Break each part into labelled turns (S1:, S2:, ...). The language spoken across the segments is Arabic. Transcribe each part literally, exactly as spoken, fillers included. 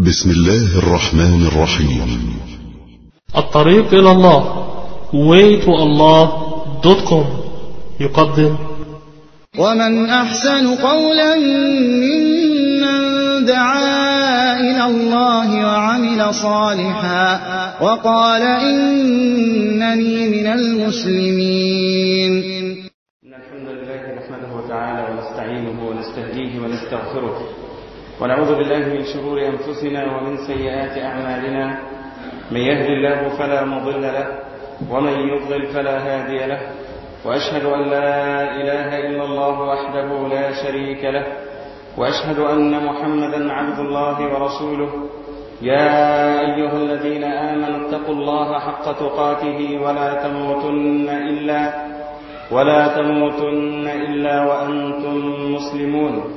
S1: بسم الله الرحمن الرحيم.
S2: الطريق إلى الله way to allah دوت كوم يقدم
S3: ومن أحسن قولا ممن دعا إلى الله وعمل صالحا وقال إنني من المسلمين.
S4: إن الحمد لله نحمده تعالى ونستعينه ونستهديه ونستغفره ونعوذ بالله من شرور أنفسنا ومن سيئات أعمالنا. من يهد الله فلا مضل له ومن يضلل فلا هادي له، وأشهد أن لا إله إلا الله وحده لا شريك له، وأشهد أن محمدا عبد الله ورسوله. يا أيها الذين آمنوا اتقوا الله حق تقاته ولا تموتن إلا ولا تموتن إلا وأنتم مسلمون.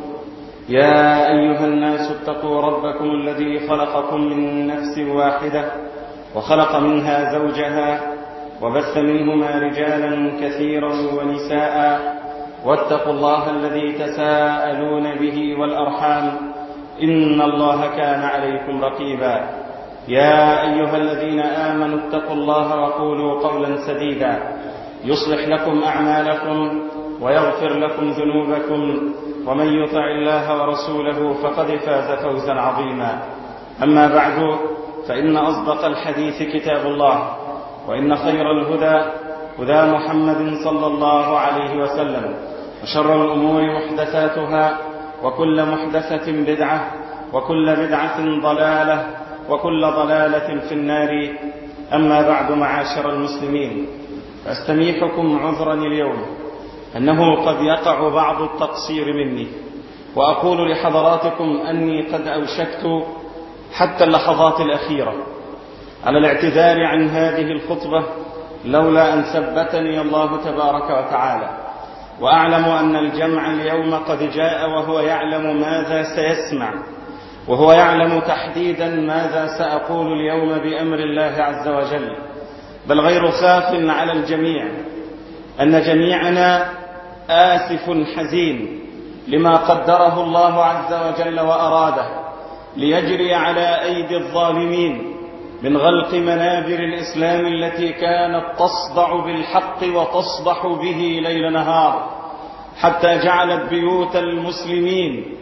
S4: يا أيها الناس اتقوا ربكم الذي خلقكم من نفس واحدة وخلق منها زوجها وبث منهما رجالا كثيرا ونساء، واتقوا الله الذي تساءلون به والأرحام إن الله كان عليكم رقيبا. يا أيها الذين آمنوا اتقوا الله وقولوا قولا سديدا يصلح لكم أعمالكم ويغفر لكم ذنوبكم، ومن يطع الله ورسوله فقد فاز فوزا عظيما. أما بعد، فإن أصدق الحديث كتاب الله، وإن خير الهدى هدى محمد صلى الله عليه وسلم، وشر الأمور محدثاتها، وكل محدثة بدعة، وكل بدعة ضلالة، وكل ضلالة في النار. أما بعد، معاشر المسلمين، فأستميحكم عذرا اليوم أنه قد يقع بعض التقصير مني، وأقول لحضراتكم أني قد أوشكت حتى اللحظات الأخيرة على الاعتذار عن هذه الخطبة، لولا أن ثبتني الله تبارك وتعالى، وأعلم أن الجمع اليوم قد جاء وهو يعلم ماذا سيسمع، وهو يعلم تحديدا ماذا سأقول اليوم بأمر الله عز وجل. بل غير خاف على الجميع أن جميعنا آسف حزين لما قدره الله عز وجل وأراده ليجري على أيدي الظالمين من غلق منابر الإسلام التي كانت تصدع بالحق وتصدح به ليل نهار، حتى جعلت بيوت المسلمين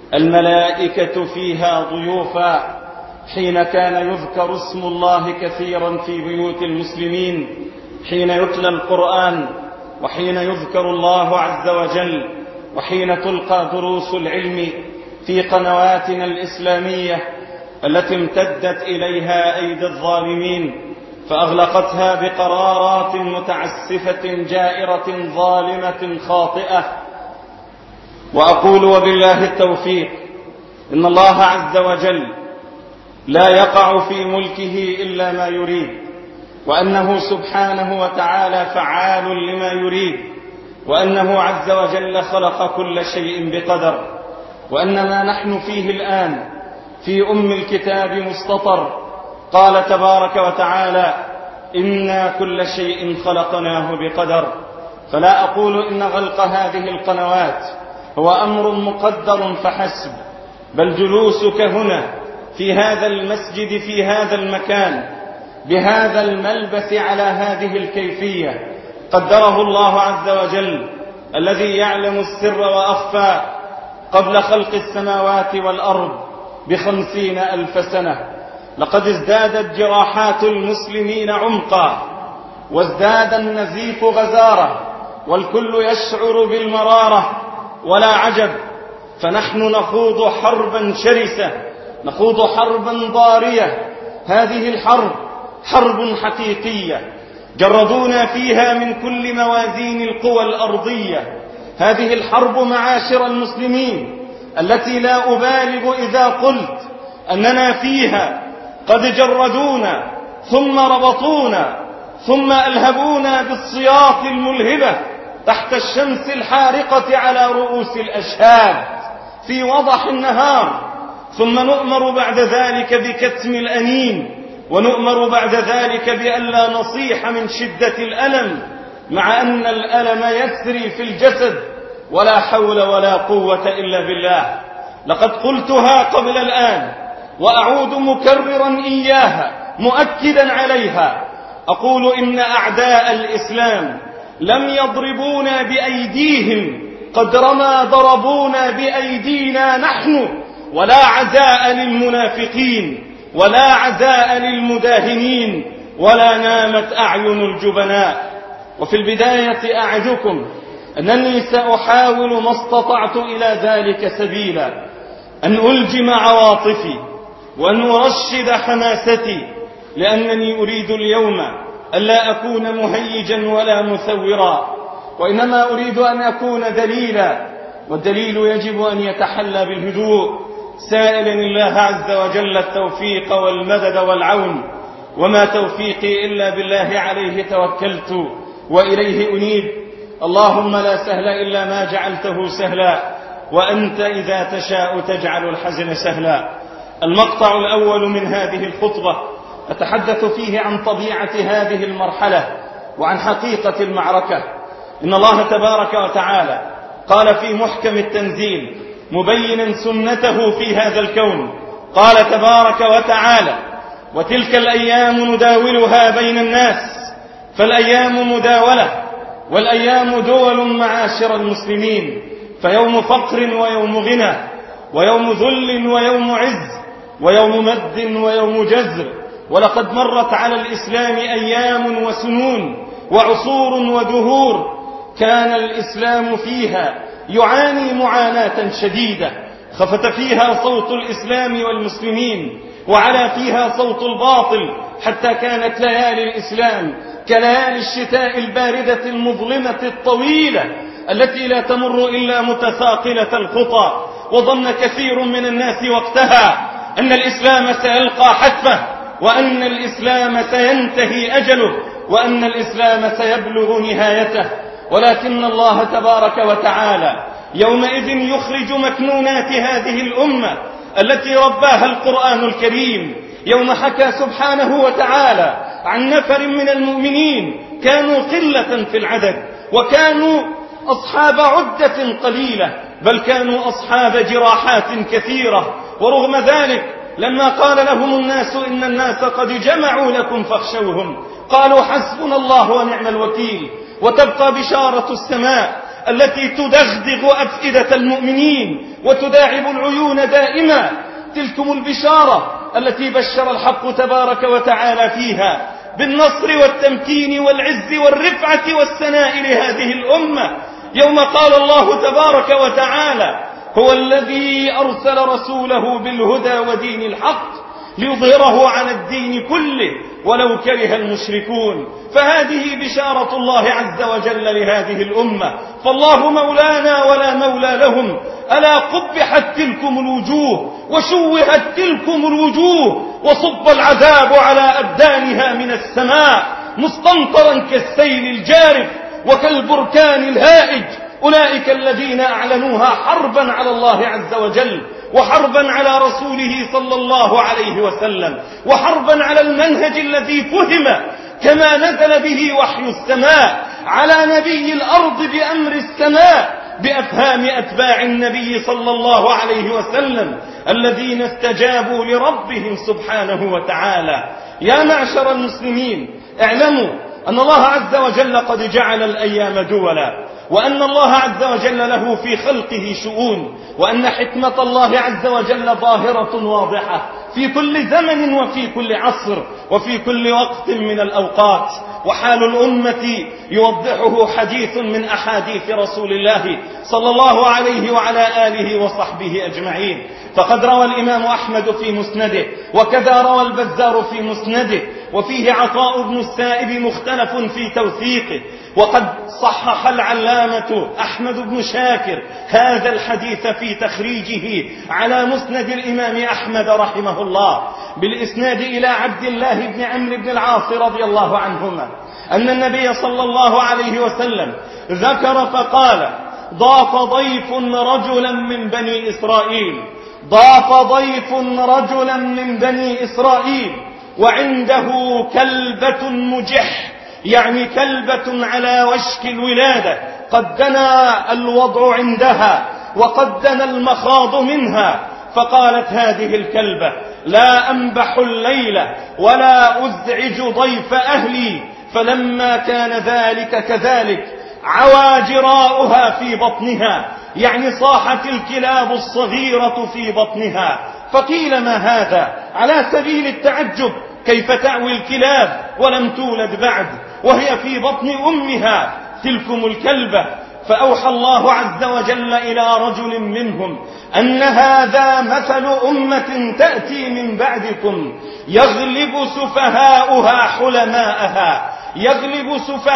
S4: الملائكة فيها ضيوفا، حين كان يذكر اسم الله كثيرا في بيوت المسلمين، حين يتلى القرآن، وحين يذكر الله عز وجل، وحين تلقى دروس العلم في قنواتنا الإسلامية التي امتدت إليها أيدي الظالمين فأغلقتها بقرارات متعسفة جائرة ظالمة خاطئة. وأقول وبالله التوفيق إن الله عز وجل لا يقع في ملكه إلا ما يريد، وأنه سبحانه وتعالى فعال لما يريد، وأنه عز وجل خلق كل شيء بقدر، وأن ما نحن فيه الآن في أم الكتاب مستطر. قال تبارك وتعالى: إنا كل شيء خلقناه بقدر. فلا أقول إن غلق هذه القنوات هو أمر مقدر فحسب، بل جلوسك هنا في هذا المسجد في هذا المكان بهذا الملبس على هذه الكيفية قدره الله عز وجل، الذي يعلم السر وأخفى، قبل خلق السماوات والأرض بخمسين ألف سنة. لقد ازدادت جراحات المسلمين عمقا، وازداد النزيف غزارة، والكل يشعر بالمرارة. ولا عجب، فنحن نخوض حربا شرسة، نخوض حربا ضارية. هذه الحرب حرب حقيقية جردونا فيها من كل موازين القوى الأرضية. هذه الحرب معاشر المسلمين التي لا أبالغ إذا قلت أننا فيها قد جردونا ثم ربطونا ثم ألهبونا بالصياط الملهبة تحت الشمس الحارقة على رؤوس الأشهاد في وضح النهار، ثم نؤمر بعد ذلك بكتم الأنين، ونؤمر بعد ذلك بألا نصيح من شدة الألم، مع أن الألم يسري في الجسد ولا حول ولا قوة إلا بالله. لقد قلتها قبل الآن وأعود مكررا إياها مؤكدا عليها، أقول إن أعداء الإسلام لم يضربونا بأيديهم قدر ما ضربونا بأيدينا نحن، ولا عزاء للمنافقين ولا عزاء للمداهنين، ولا نامت أعين الجبناء. وفي البداية أعدكم أنني سأحاول ما استطعت إلى ذلك سبيلا، أن ألجم عواطفي وأن أرشد حماستي، لأنني أريد اليوم ألا أكون مهيجا ولا مثورا، وإنما أريد أن أكون دليلا، والدليل يجب أن يتحلى بالهدوء، سائلا الله عز وجل التوفيق والمدد والعون، وما توفيقي إلا بالله، عليه توكلت وإليه أنيب. اللهم لا سهل إلا ما جعلته سهلا، وأنت إذا تشاء تجعل الحزن سهلا. المقطع الأول من هذه الخطبة أتحدث فيه عن طبيعة هذه المرحلة وعن حقيقة المعركة. إن الله تبارك وتعالى قال في محكم التنزيل مبينا سنته في هذا الكون، قال تبارك وتعالى: وتلك الأيام نداولها بين الناس، فالأيام مداولة، والأيام دول معاشر المسلمين، فيوم فقر ويوم غنى، ويوم ذل ويوم عز، ويوم مد ويوم جزر. ولقد مرت على الإسلام أيام وسنون وعصور ودهور كان الإسلام فيها يعاني معاناة شديدة، خفت فيها صوت الإسلام والمسلمين وعلى فيها صوت الباطل، حتى كانت ليالي الإسلام كليالي الشتاء الباردة المظلمة الطويلة التي لا تمر إلا متثاقلة الخطى. وظن كثير من الناس وقتها أن الإسلام سيلقى حتفه، وأن الإسلام سينتهي أجله، وأن الإسلام سيبلغ نهايته. ولكن الله تبارك وتعالى يومئذ يخرج مكنونات هذه الأمة التي رباها القرآن الكريم، يوم حكى سبحانه وتعالى عن نفر من المؤمنين كانوا قلة في العدد، وكانوا أصحاب عدة قليلة، بل كانوا أصحاب جراحات كثيرة. ورغم ذلك لما قال لهم الناس إن الناس قد جمعوا لكم فاخشوهم، قالوا حسبنا الله ونعم الوكيل. وتبقى بشارة السماء التي تدغدغ أفئدة المؤمنين وتداعب العيون دائما، تلكم البشارة التي بشر الحق تبارك وتعالى فيها بالنصر والتمكين والعز والرفعة والثناء لهذه الأمة، يوم قال الله تبارك وتعالى: هو الذي أرسل رسوله بالهدى ودين الحق ليظهره على الدين كله ولو كره المشركون. فهذه بشارة الله عز وجل لهذه الأمة، فالله مولانا ولا مولى لهم. ألا قبحت تلكم الوجوه وشوهت تلكم الوجوه، وصب العذاب على أبدانها من السماء مستمطرا كالسيل الجارف وكالبركان الهائج. أولئك الذين أعلنوها حربا على الله عز وجل، وحربا على رسوله صلى الله عليه وسلم، وحربا على المنهج الذي فهم كما نزل به وحي السماء على نبي الأرض بأمر السماء بأفهام أتباع النبي صلى الله عليه وسلم الذين استجابوا لربهم سبحانه وتعالى. يا معشر المسلمين، اعلموا أن الله عز وجل قد جعل الأيام دولا، وأن الله عز وجل له في خلقه شؤون، وأن حكمة الله عز وجل ظاهرة واضحة في كل زمن وفي كل عصر وفي كل وقت من الأوقات. وحال الأمة يوضحه حديث من أحاديث رسول الله صلى الله عليه وعلى آله وصحبه أجمعين. فقد روى الإمام أحمد في مسنده، وكذا روى البزار في مسنده، وفيه عطاء بن السائب مختلف في توثيقه، وقد صحح العلامة أحمد بن شاكر هذا الحديث في تخريجه على مسند الإمام أحمد رحمه الله بالإسناد إلى عبد الله بن عمرو بن العاص رضي الله عنهما أن النبي صلى الله عليه وسلم ذكر فقال: ضاف ضيف رجلا من بني إسرائيل ضاف ضيف رجلا من بني إسرائيل وعنده كلبة مجح، يعني كلبة على وشك الولادة، قد دنا الوضع عندها وقد دنا المخاض منها. فقالت هذه الكلبة: لا أنبح الليل ولا أزعج ضيف أهلي، فلما كان ذلك كذلك عوى جراؤها في بطنها، يعني صاحت الكلاب الصغيرة في بطنها. فقيل ما هذا؟ على سبيل التعجب، كيف تعوي الكلاب ولم تولد بعد وهي في بطن أمها؟ تلكم الكلبة. فأوحى الله عز وجل إلى رجل منهم أن هذا مثل أمة تأتي من بعدكم يغلب سفهاؤها حلماءها، يغلب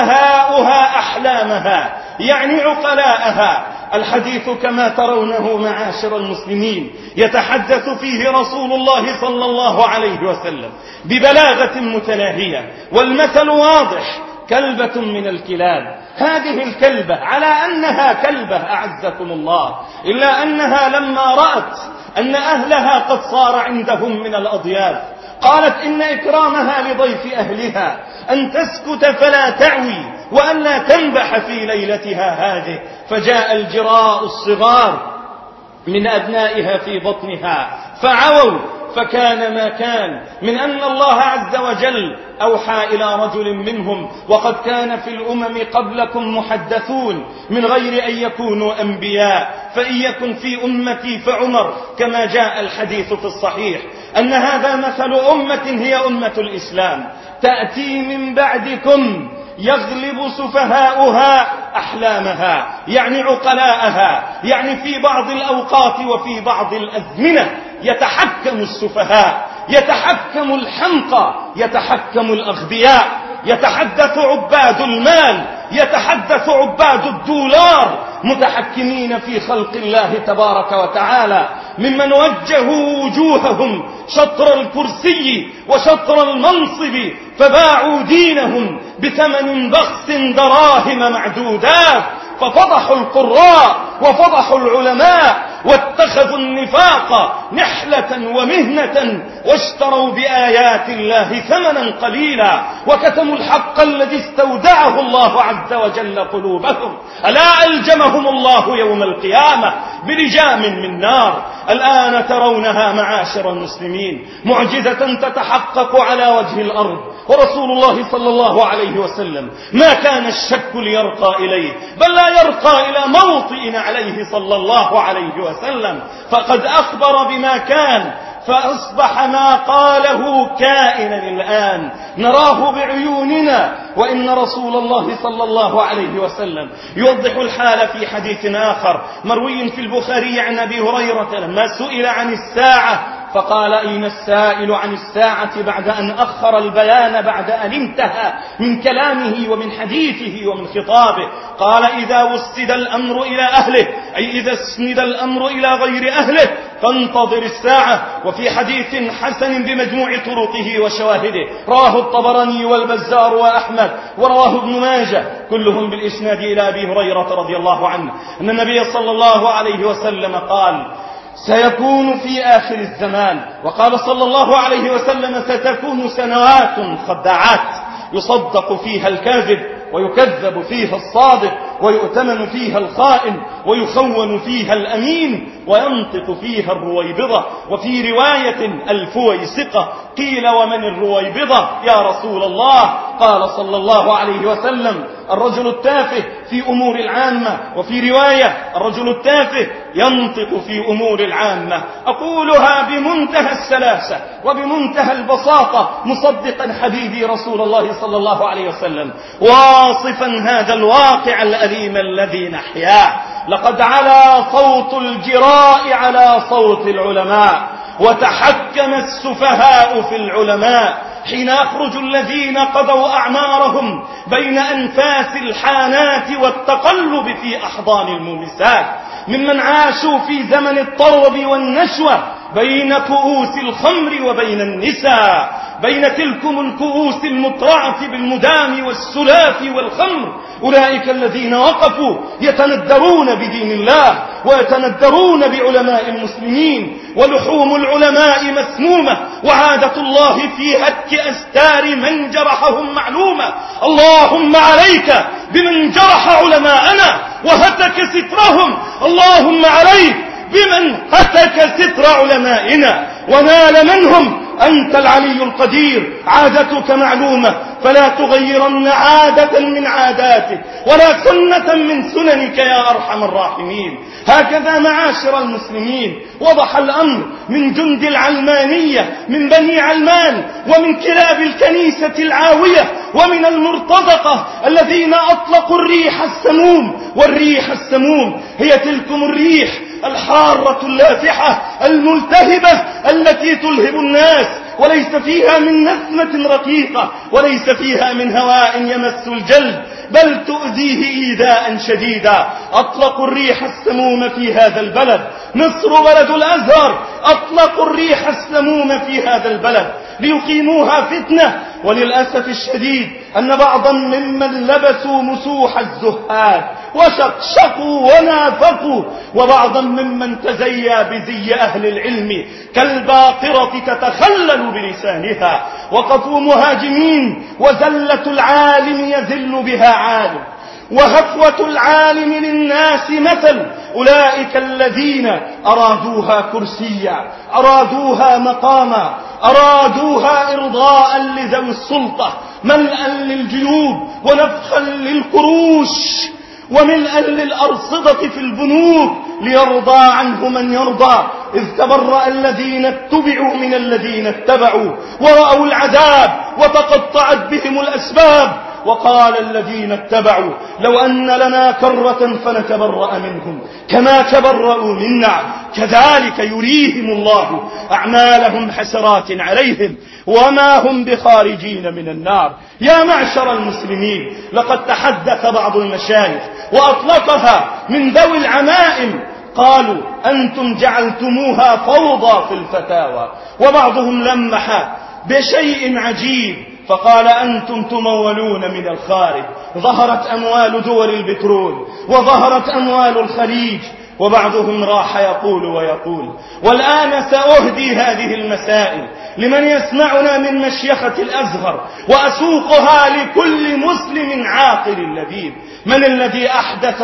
S4: سفهاؤها أحلامها، يعني عقلاءها. الحديث كما ترونه معاشر المسلمين يتحدث فيه رسول الله صلى الله عليه وسلم ببلاغة متناهية، والمثل واضح، كلبة من الكلاب. هذه الكلبة على أنها كلبة أعزكم الله، إلا أنها لما رأت أن أهلها قد صار عندهم من الأضياف قالت إن إكرامها لضيف أهلها أن تسكت فلا تعوي وأن لا تنبح في ليلتها هذه. فجاء الجراء الصغار من أبنائها في بطنها فعووا، فكان ما كان من أن الله عز وجل أوحى إلى رجل منهم، وقد كان في الأمم قبلكم محدثون من غير أن يكونوا أنبياء، فإن يكن في أمتي فعمر، كما جاء الحديث في الصحيح أن هذا مثل أمة هي أمة الإسلام تأتي من بعدكم يغلب سفهاؤها أحلامها، يعني عقلاءها، يعني في بعض الأوقات وفي بعض الأزمنة يتحكم السفهاء، يتحكم الحمقى، يتحكم الأغبياء، يتحدث عباد المال، يتحدث عباد الدولار، متحكمين في خلق الله تبارك وتعالى، ممن وجهوا وجوههم شطر الكرسي وشطر المنصب فباعوا دينهم بثمن بخس دراهم معدودات، ففضحوا القراء وفضحوا العلماء واتخذوا النفاق نحلة ومهنة واشتروا بآيات الله ثمنا قليلا وكتموا الحق الذي استودعه الله عز وجل قلوبهم. ألا ألجمهم الله يوم القيامة بلجام من نار. الآن ترونها معاشر المسلمين معجزة تتحقق على وجه الأرض، ورسول الله صلى الله عليه وسلم ما كان الشك ليرقى إليه، بل لا يرقى إلى موطئ عليه صلى الله عليه وسلم، فقد أخبر بما كان، فأصبح ما قاله كائنا الآن نراه بعيوننا. وإن رسول الله صلى الله عليه وسلم يوضح الحال في حديث آخر مروي في البخاري عن أبي هريرة لما سئل عن الساعة فقال أين السائل عن الساعة بعد أن أخر البيان بعد أن انتهى من كلامه ومن حديثه ومن خطابه؟ قال إذا وسد الأمر إلى أهله، أي إذا اسند الأمر إلى غير أهله فانتظر الساعة. وفي حديث حسن بمجموع طرقه وشواهده رواه الطبراني والبزار وأحمد ورواه ابن ماجه كلهم بالإسناد إلى أبي هريرة رضي الله عنه أن النبي صلى الله عليه وسلم قال سيكون في آخر الزمان، وقال صلى الله عليه وسلم ستكون سنوات خداعات يصدق فيها الكاذب ويكذب فيها الصادق ويؤتمن فيها الخائن ويخون فيها الأمين وينطق فيها الرويبضة. وفي رواية الفويسقة قيل ومن الرويبضة يا رسول الله؟ قال صلى الله عليه وسلم الرجل التافه في أمور العامة، وفي رواية الرجل التافه ينطق في أمور العامة. أقولها بمنتهى السلاسة وبمنتهى البساطة مصدقا حبيبي رسول الله صلى الله عليه وسلم، واصفا هذا الواقع الأليم الذي نحياه. لقد علا صوت الجراء على صوت العلماء، وتحكم السفهاء في العلماء حين يخرج الذين قضوا أعمارهم بين أنفاس الحانات والتقلب في أحضان المومسات، ممن عاشوا في زمن الطرب والنشوة بين كؤوس الخمر وبين النساء، بين تلكم الكؤوس المترعة بالمدام والسلاف والخمر. أولئك الذين وقفوا يتندرون بدين الله ويتندرون بعلماء المسلمين، ولحوم العلماء مسمومة، وعادة الله في هتك أستار من جرحهم معلومة. اللهم عليك بمن جرح علماءنا وهتك سترهم، اللهم عليك بمن هتك ستر علمائنا
S5: ونال منهم. أنت العلي القدير، عادتك معلومة، فلا تغيرن عادة من عاداتك ولا سنة من سننك يا أرحم الراحمين. هكذا معاشر المسلمين وضح الأمر من جند العلمانية من بني علمان ومن كلاب الكنيسة العاوية ومن المرتزقة الذين أطلقوا الريح السموم. والريح السموم هي تلكم الريح الحارة اللافحة الملتهبة التي تلهب الناس، وليس فيها من نسمة رقيقة، وليس فيها من هواء يمس الجلد، بل تؤذيه إيذاء شديدا. أطلقوا الريح السموم في هذا البلد. مصر بلد الأزهر أطلقوا الريح السموم في هذا البلد ليقيموها فتنة. وللأسف الشديد أن بعضا ممن لبسوا مسوح الزهاد وشقشقوا ونافقوا، وبعضا ممن تزيا بزي أهل العلم كالباقرة تتخلل بلسانها وقفوا مهاجمين. وزلة العالم يذل بها عالم، وهفوة العالم للناس مثل. أولئك الذين أرادوها كرسيا، أرادوها مقاما، أرادوها إرضاء لذوي السلطة، ملءا للجيوب ونفخا للقروش وملءا للأرصدة في البنوك ليرضى عنه من يرضى. إذ تبرأ الذين اتبعوا من الذين اتبعوا ورأوا العذاب وتقطعت بهم الأسباب. وقال الذين اتبعوا لو أن لنا كرة فنتبرأ منهم كما تبرأوا منا كذلك يريهم الله أعمالهم حسرات عليهم وما هم بخارجين من النار. يا معشر المسلمين، لقد تحدث بعض المشايخ وأطلقها من ذوي العمائم، قالوا أنتم جعلتموها فوضى في الفتاوى. وبعضهم لمح بشيء عجيب فقال أنتم تمولون من الخارج. ظهرت أموال دول البترول وظهرت أموال الخليج، وبعضهم راح يقول ويقول. والآن سأهدي هذه المسائل لمن يسمعنا من مشيخة الأزهر وأسوقها لكل مسلم عاقل لبيب. من الذي أحدث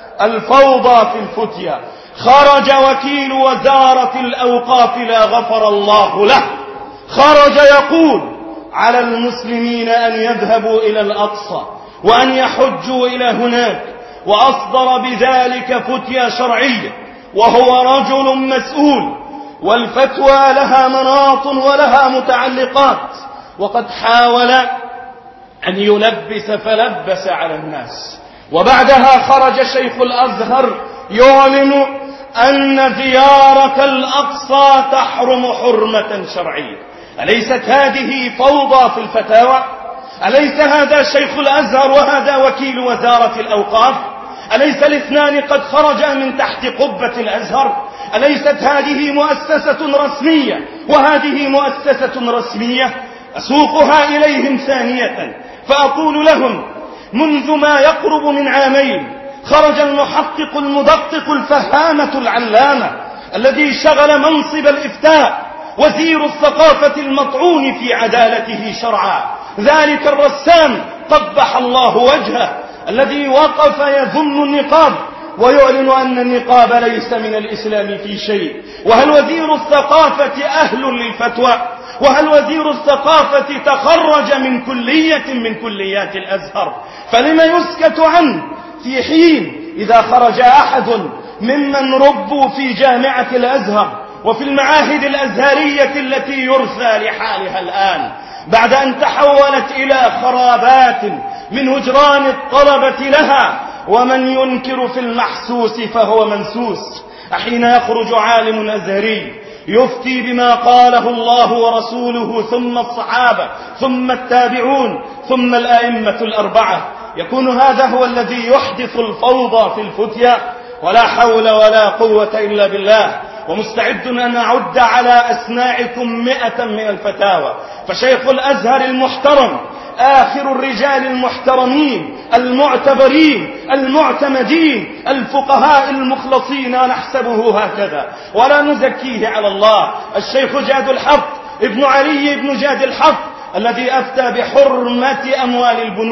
S5: الفوضى في الفتيا؟ خرج وكيل وزارة الأوقاف لا غفر الله له، خرج يقول على المسلمين أن يذهبوا إلى الأقصى وأن يحجوا إلى هناك، وأصدر بذلك فتيا شرعية، وهو رجل مسؤول، والفتوى لها مناط ولها متعلقات. وقد حاول أن يلبس فلبس على الناس. وبعدها خرج شيخ الأزهر يعلن أن زيارة الأقصى تحرم حرمة شرعية. أليست هذه فوضى في الفتاوى؟ أليس هذا شيخ الأزهر وهذا وكيل وزارة الأوقاف؟ أليس الاثنان قد خرجا من تحت قبة الأزهر؟ أليست هذه مؤسسة رسمية وهذه مؤسسة رسمية؟ أسوقها إليهم ثانية فأقول لهم منذ ما يقرب من عامين خرج المحقق المدقق الفهامة العلامة الذي شغل منصب الإفتاء وزير الثقافة المطعون في عدالته شرعا، ذلك الرسام قبح الله وجهه الذي وقف يذم النقاب ويعلن أن النقاب ليس من الإسلام في شيء. وهل وزير الثقافة أهل للفتوى؟ وهل وزير الثقافة تخرج من كلية من كليات الأزهر؟ فلما يسكت عنه في حين إذا خرج أحد ممن ربوا في جامعة الأزهر وفي المعاهد الأزهرية التي يرثى لحالها الآن بعد أن تحولت إلى خرابات من هجران الطلبة لها؟ ومن ينكر في المحسوس فهو منسوس. حين يخرج عالم أزهري يفتي بما قاله الله ورسوله ثم الصحابة ثم التابعون ثم الأئمة الأربعة، يكون هذا هو الذي يحدث الفوضى في الفتيا؟ ولا حول ولا قوة إلا بالله. ومستعد أن أعد على أسماعكم مئة من الفتاوى. فشيخ الأزهر المحترم آخر الرجال المحترمين المعتبرين المعتمدين الفقهاء المخلصين نحسبه هكذا ولا نزكيه على الله، الشيخ جاد الحق ابن علي ابن جاد الحق الذي أفتى بحرمة أموال البنوك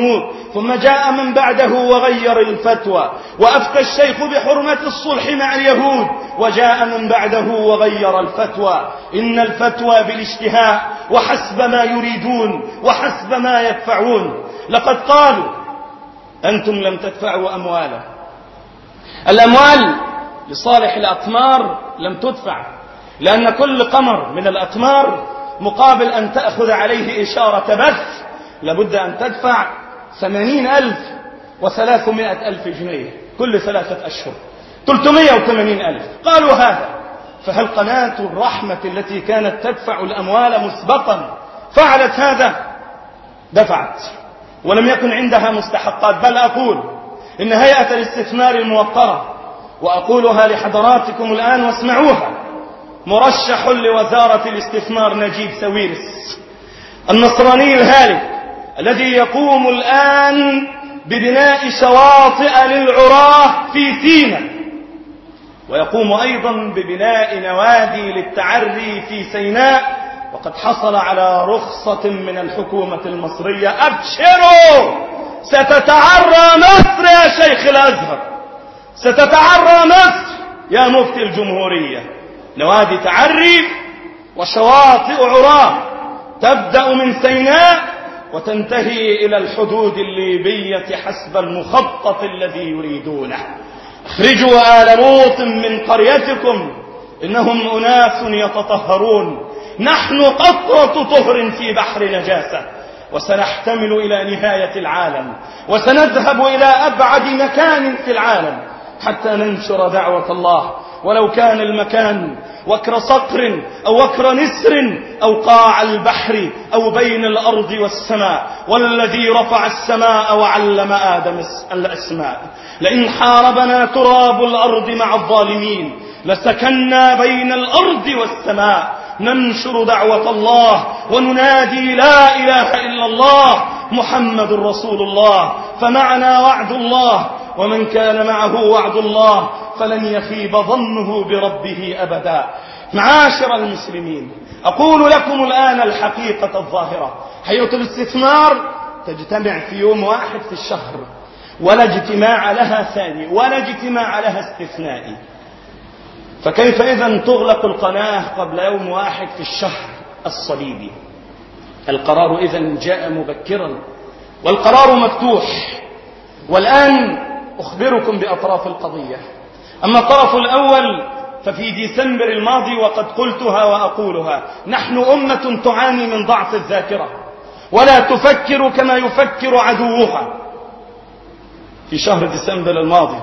S5: ثم جاء من بعده وغير الفتوى، وأفتى الشيخ بحرمة الصلح مع اليهود، وجاء من بعده وغير الفتوى. إن الفتوى بالاشتهاء وحسب ما يريدون وحسب ما يدفعون. لقد قالوا أنتم لم تدفعوا أموالا، الأموال لصالح الأقمار لم تدفع، لأن كل قمر من الأقمار مقابل أن تأخذ عليه إشارة بث لابد أن تدفع ثمانين ألف وثلاثمائة ألف جنيه كل ثلاثة أشهر، ثلاثمائة وثمانين ألف. قالوا هذا، فهل قناة الرحمة التي كانت تدفع الأموال مسبقا فعلت هذا؟ دفعت ولم يكن عندها مستحقات. بل أقول إن هيئة الاستثمار الموقرة، وأقولها لحضراتكم الآن واسمعوها، مرشح لوزارة الاستثمار نجيب ساويرس النصراني الهالك الذي يقوم الآن ببناء شواطئ للعراة في سيناء، ويقوم أيضا ببناء نوادي للتعري في سيناء، وقد حصل على رخصة من الحكومة المصرية. أبشروا، ستتعرى مصر يا شيخ الأزهر، ستتعرى مصر يا مفتي الجمهورية. نوادي تعري وشواطئ عراة تبدأ من سيناء وتنتهي إلى الحدود الليبية حسب المخطط الذي يريدونه. اخرجوا آل لوط من قريتكم إنهم أناس يتطهرون، نحن قطرة طهر في بحر نجاسة، وسنحتمل إلى نهاية العالم، وسنذهب إلى أبعد مكان في العالم حتى ننشر دعوة الله، ولو كان المكان وكر صقر أو وكر نسر أو قاع البحر أو بين الأرض والسماء. والذي رفع السماء وعلم آدم الأسماء، لئن حاربنا تراب الأرض مع الظالمين لسكننا بين الأرض والسماء، ننشر دعوة الله وننادي لا إله إلا الله محمد رسول الله. فمعنا وعد الله، ومن كان معه وعد الله فلن يخيب ظنه بربه أبدا. معاشر المسلمين، أقول لكم الآن الحقيقة الظاهرة. هيئة الاستثمار تجتمع في يوم واحد في الشهر، ولا اجتماع لها ثاني، ولا اجتماع لها استثنائي. فكيف إذن تغلق القناة قبل يوم واحد في الشهر الصليبي؟ القرار إذن جاء مبكرا، والقرار مفتوح. والآن أخبركم بأطراف القضية. أما الطرف الأول ففي ديسمبر الماضي، وقد قلتها وأقولها، نحن أمة تعاني من ضعف الذاكرة ولا تفكر كما يفكر عدوها. في شهر ديسمبر الماضي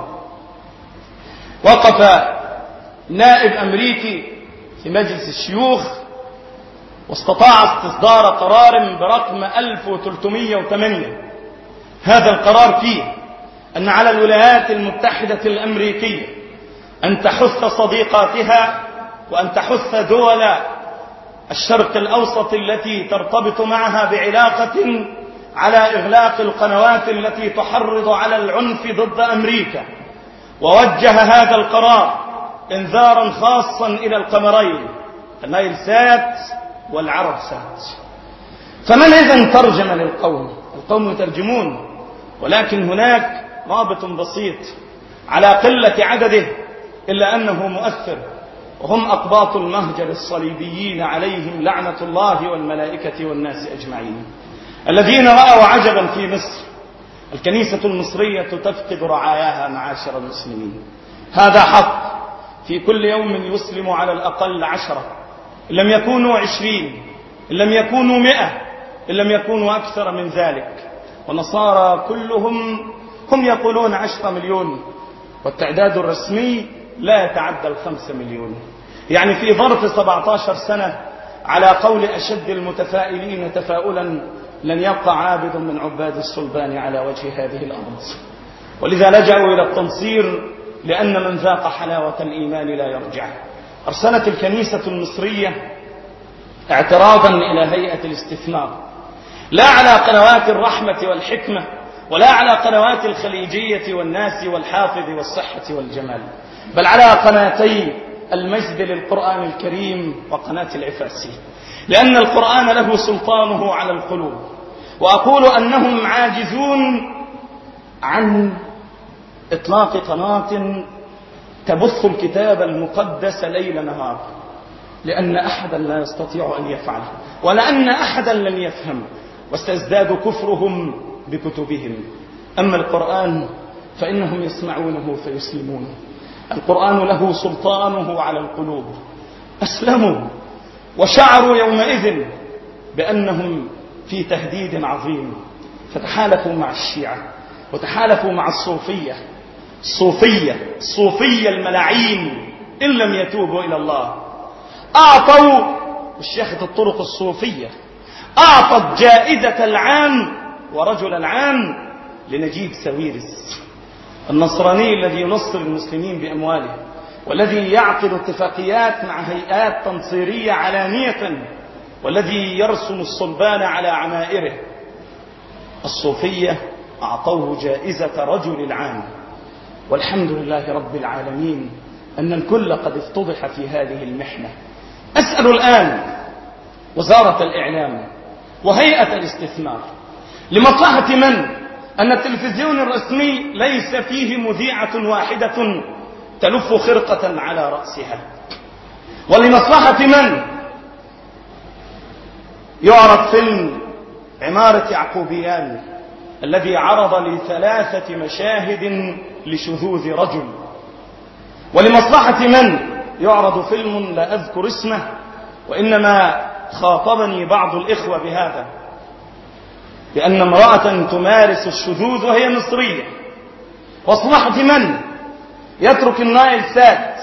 S5: وقف نائب أمريكي في مجلس الشيوخ واستطاع استصدار قرار برقم ألف وثلاثمائة وثمانية. هذا القرار فيه أن على الولايات المتحدة الأمريكية أن تحث صديقاتها وأن تحث دول الشرق الأوسط التي ترتبط معها بعلاقة على إغلاق القنوات التي تحرض على العنف ضد أمريكا. ووجه هذا القرار انذارا خاصا إلى القمرين النايل سات والعرب سات. فمن إذن ترجم للقوم؟ القوم يترجمون، ولكن هناك رابط بسيط على قلة عدده إلا أنه مؤثر، وهم أقباط المهجر الصليبيين عليهم لعنة الله والملائكة والناس أجمعين، الذين رأوا عجبا في مصر. الكنيسة المصرية تفقد رعاياها معاشر المسلمين. هذا حق، في كل يوم يسلم على الأقل عشرة، إن لم يكونوا عشرين، إن لم يكونوا مئة، إن لم يكونوا أكثر من ذلك. والنصارى كلهم هم يقولون عشرة مليون، والتعداد الرسمي لا يتعدى الخمسة مليون. يعني في ظرف سبعة عشر سنة على قول أشد المتفائلين تفاؤلا لن يبقى عابد من عباد الصلبان على وجه هذه الأرض. ولذا لجأوا إلى التنصير، لأن من ذاق حلاوة الإيمان لا يرجع. أرسلت الكنيسة المصرية اعتراضا إلى هيئة الاستثمار، لا على قنوات الرحمة والحكمة، ولا على قنوات الخليجية والناس والحافظ والصحة والجمال، بل على قناتي المجد للقرآن الكريم وقناة العفاسي، لأن القرآن له سلطانه على القلوب. وأقول أنهم عاجزون عن إطلاق قناة تبث الكتاب المقدس ليل نهار، لأن أحدا لا يستطيع أن يفعله، ولأن أحدا لن يفهم، واستزداد كفرهم بكتبهم. أما القرآن فإنهم يسمعونه فيسلمون. القرآن له سلطانه على القلوب. أسلموا وشعروا يومئذ بأنهم في تهديد عظيم، فتحالفوا مع الشيعة وتحالفوا مع الصوفية الصوفية الصوفية الملاعين إن لم يتوبوا إلى الله. أعطوا الشيخة الطرق الصوفية أعطت جائزة العام ورجل العام لنجيب ساويرس النصراني الذي ينصر المسلمين بأمواله، والذي يعقد اتفاقيات مع هيئات تنصيرية علانية، والذي يرسم الصلبان على عمائره. الصوفية أعطوه جائزة رجل العام، والحمد لله رب العالمين أن الكل قد افتضح في هذه المحنة. أسأل الآن وزارة الإعلام وهيئة الاستثمار لمصلحة من أن التلفزيون الرسمي ليس فيه مذيعة واحدة تلف خرقة على رأسها، ولمصلحة من يعرض فيلم عمارة يعقوبيان الذي عرض لثلاثة مشاهد لشذوذ رجل، ولمصلحة من يعرض فيلم لا أذكر اسمه، وإنما خاطبني بعض الإخوة بهذا، بأن امرأة تمارس الشذوذ وهي مصرية. ومصلحة من يترك النايل سات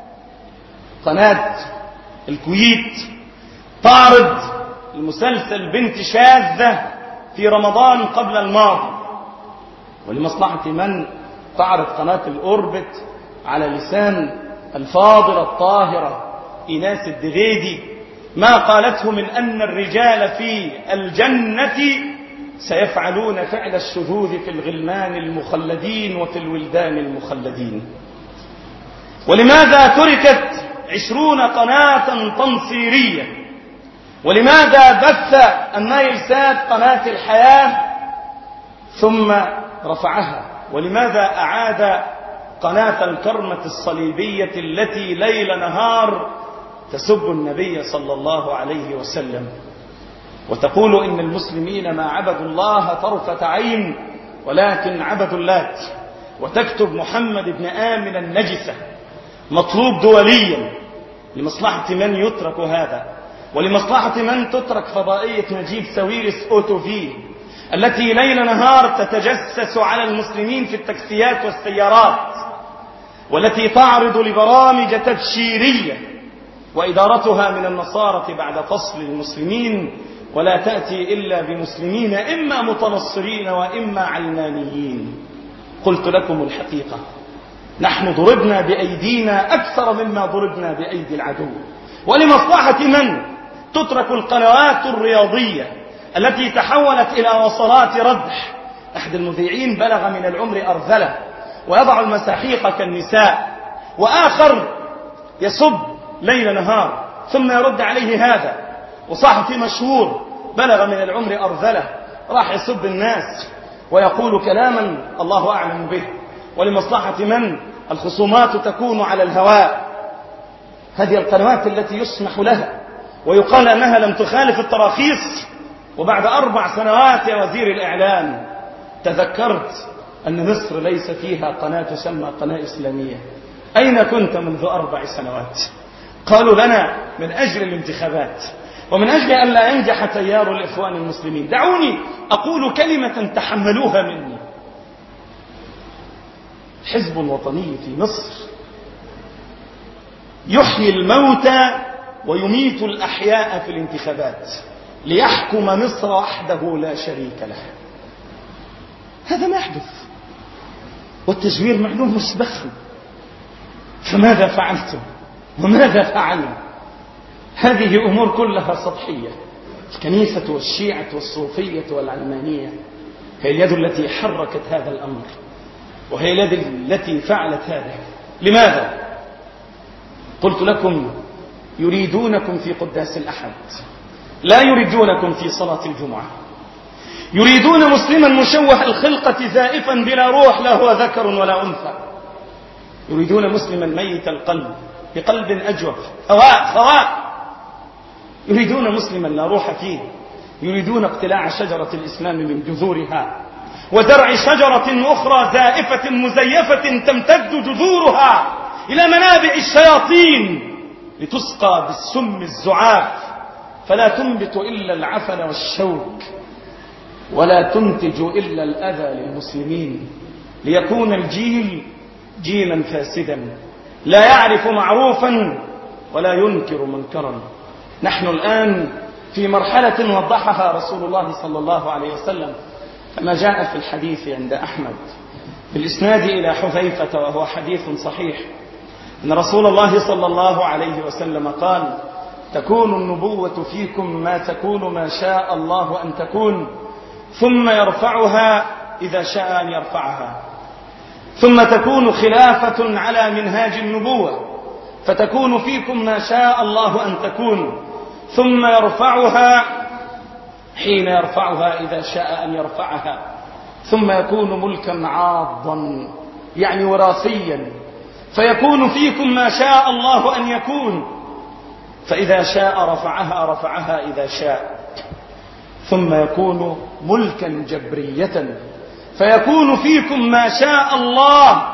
S5: قناة الكويت تعرض المسلسل بنت شاذة في رمضان قبل الماضي، ولمصلحة من تعرض قناة الأوربت على لسان الفاضلة الطاهرة إيناس الدغيدي ما قالته من أن الرجال في الجنة سيفعلون فعل الشذوذ في الغلمان المخلدين وفي الولدان المخلدين. ولماذا تركت عشرون قناة تنصيرية؟ ولماذا بث النايل سات قناة الحياة ثم رفعها؟ ولماذا أعاد قناة الكرمة الصليبية التي ليل نهار تسب النبي صلى الله عليه وسلم وتقول إن المسلمين ما عبدوا الله طرفة عين ولكن عبدوا اللات، وتكتب محمد بن آمن النجسة مطلوب دوليا؟ لمصلحة من يترك هذا؟ ولمصلحة من تترك فضائية نجيب ساويرس أوتوفي التي ليل نهار تتجسس على المسلمين في التاكسيات والسيارات، والتي تعرض لبرامج تبشيرية وإدارتها من النصارى بعد فصل المسلمين، ولا تأتي إلا بمسلمين إما متنصرين وإما علمانيين. قلت لكم الحقيقة، نحن ضربنا بأيدينا أكثر مما ضربنا بأيدي العدو. ولمصلحة من تترك القنوات الرياضية التي تحولت إلى وصلات ردح؟ أحد المذيعين بلغ من العمر أرذلة ويضع المساحيق كالنساء، وآخر يسب ليل نهار ثم يرد عليه هذا. وصحفي مشهور بلغ من العمر أرذلة راح يسب الناس ويقول كلاما الله أعلم به. ولمصلحة من الخصومات تكون على الهواء؟ هذه القنوات التي يسمح لها ويقال أنها لم تخالف التراخيص، وبعد أربع سنوات يا وزير الإعلام تذكرت أن مصر ليس فيها قناة تسمى قناة إسلامية. أين كنت منذ أربع سنوات؟ قالوا لنا من أجل الانتخابات ومن أجل أن لا ينجح تيار الإخوان المسلمين. دعوني أقول كلمة تحملوها مني. الحزب الوطني في مصر يحيي الموتى ويميت الأحياء في الانتخابات ليحكم مصر وحده لا شريك له. هذا ما يحدث، والتزوير معلوم مسبقا. فماذا فعلتم وماذا فعلنا؟ هذه أمور كلها سطحية. الكنيسة والشيعة والصوفية والعلمانية هي اليد التي حركت هذا الأمر، وهي اليد التي فعلت هذا. لماذا؟ قلت لكم يريدونكم في قداس الأحد، لا يريدونكم في صلاة الجمعة. يريدون مسلما مشوه الخلقة زائفا بلا روح لا هو ذكر ولا أنثى. يريدون مسلما ميت القلب بقلب أجوف هواء خواء. يريدون مسلما لا روح فيه. يريدون اقتلاع شجرة الإسلام من جذورها وزرع شجرة أخرى زائفة مزيفة تمتد جذورها إلى منابع الشياطين لتسقى بالسم الزعاف فلا تنبت إلا العفن والشوك ولا تنتج إلا الأذى للمسلمين، ليكون الجيل جيلا فاسدا لا يعرف معروفا ولا ينكر منكرا. نحن الآن في مرحلة وضحها رسول الله صلى الله عليه وسلم كما جاء في الحديث عند أحمد بالإسناد إلى حذيفة وهو حديث صحيح أن رسول الله صلى الله عليه وسلم قال: تكون النبوة فيكم ما تكون ما شاء الله أن تكون ثم يرفعها إذا شاء أن يرفعها، ثم تكون خلافة على منهاج النبوة فتكون فيكم ما شاء الله أن تكون ثم يرفعها حين يرفعها إذا شاء أن يرفعها، ثم يكون ملكا عاضا يعني وراثيا فيكون فيكم ما شاء الله أن يكون، فإذا شاء رفعها رفعها إذا شاء، ثم يكون ملكا جبرية فيكون فيكم ما شاء الله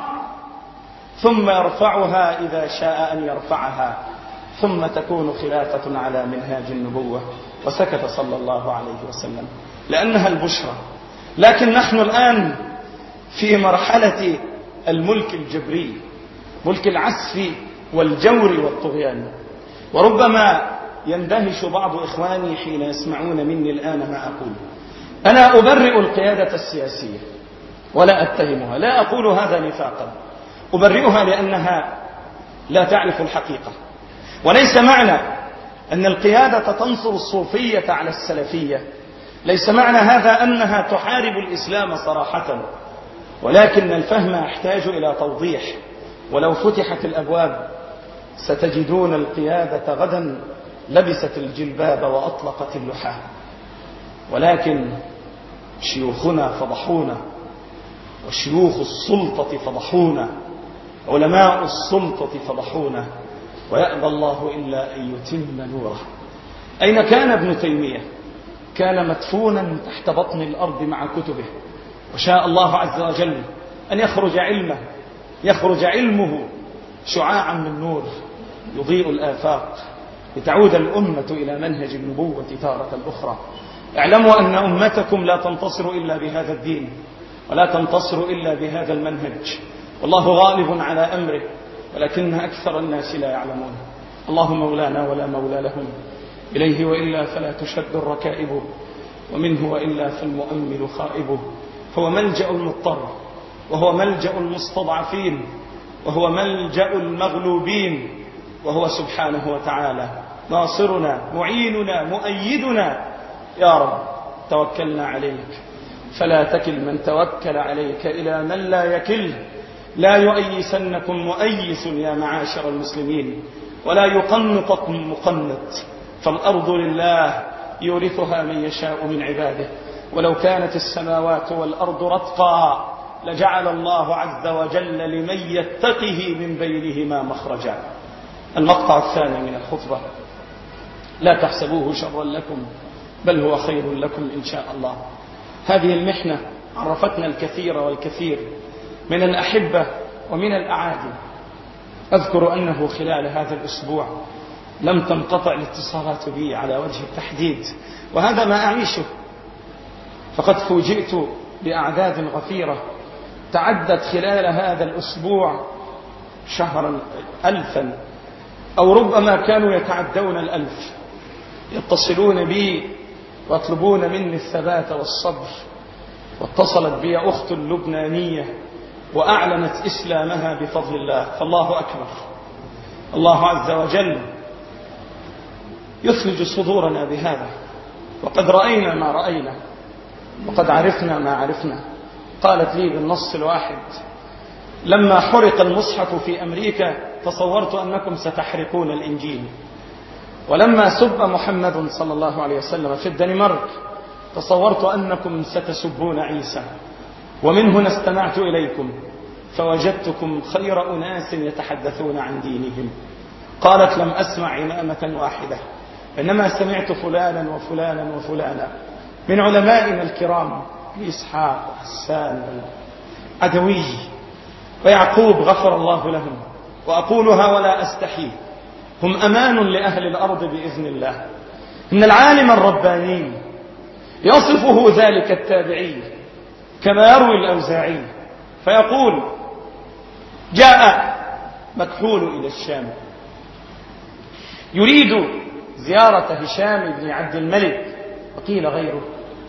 S5: ثم يرفعها إذا شاء أن يرفعها، ثم تكون خلافة على منهاج النبوة. وسكت صلى الله عليه وسلم لأنها البشرى. لكن نحن الآن في مرحلة الملك الجبري، ملك العسف والجور والطغيان. وربما يندهش بعض إخواني حين يسمعون مني الآن ما أقول. أنا أبرئ القيادة السياسية ولا أتهمها، لا أقول هذا نفاقا، أبرئها لأنها لا تعرف الحقيقة. وليس معنى أن القيادة تنصر الصوفية على السلفية، ليس معنى هذا أنها تحارب الإسلام صراحة، ولكن الفهم يحتاج إلى توضيح. ولو فتحت الأبواب ستجدون القيادة غدا لبست الجلباب وأطلقت اللحى، ولكن شيوخنا فضحونا وشيوخ السلطة فضحونا، علماء السلطة فضحونا، ويأبى الله إلا أن يتم نوره. أين كان ابن تيمية؟ كان مدفونا تحت بطن الأرض مع كتبه، وشاء الله عز وجل أن يخرج علمه يخرج علمه شعاعا من نور يضيء الآفاق لتعود الأمة إلى منهج النبوة تارة أخرى. اعلموا أن أمتكم لا تنتصر إلا بهذا الدين ولا تنتصر إلا بهذا المنهج، والله غالب على أمره ولكن أكثر الناس لا يعلمون. الله مولانا ولا مولى لهم، إليه وإلا فلا تشد الركائب، ومنه وإلا فالمؤمل خائب. هو ملجأ المضطر، وهو ملجأ المستضعفين، وهو ملجأ المغلوبين، وهو سبحانه وتعالى ناصرنا معيننا مؤيدنا. يا رب توكلنا عليك فلا تكل من توكل عليك إلى من لا يكل. لا يؤيسنكم مؤيس يا معاشر المسلمين، ولا يقنطكم مقنط، فالأرض لله يورثها من يشاء من عباده. ولو كانت السماوات والأرض رتقا لجعل الله عز وجل لمن يتقه من بينهما مخرجا. المقطع الثاني من الخطبة: لا تحسبوه شرا لكم بل هو خير لكم إن شاء الله. هذه المحنة عرفتنا الكثير والكثير من الأحبة ومن الأعادي. أذكر أنه خلال هذا الأسبوع لم تنقطع الاتصالات بي على وجه التحديد، وهذا ما أعيشه. فقد فوجئت بأعداد غفيرة تعدت خلال هذا الأسبوع شهرا ألفا، أو ربما كانوا يتعدون الألف، يتصلون بي ويطلبون مني الثبات والصبر. واتصلت بي أخت لبنانية وأعلنت إسلامها بفضل الله، فالله أكبر. الله عز وجل يثلج صدورنا بهذا، وقد رأينا ما رأينا وقد عرفنا ما عرفنا. قالت لي بالنص الواحد: لما حرق المصحف في أمريكا تصورت أنكم ستحرقون الإنجيل، ولما سب محمد صلى الله عليه وسلم في الدنمارك تصورت أنكم ستسبون عيسى، ومن هنا استمعت إليكم فوجدتكم خير أناس يتحدثون عن دينهم. قالت: لم أسمع إمامة واحدة، إنما سمعت فلانا وفلانا وفلانا من علمائنا الكرام، إسحاق وحسان عدوي ويعقوب غفر الله لهم، وأقولها ولا أستحي، هم أمان لأهل الأرض بإذن الله. إن العالم الرباني يصفه ذلك التابعي كما يروي الأوزاعي فيقول: جاء مكحول إلى الشام يريد زيارة هشام بن عبد الملك، وقيل غيره،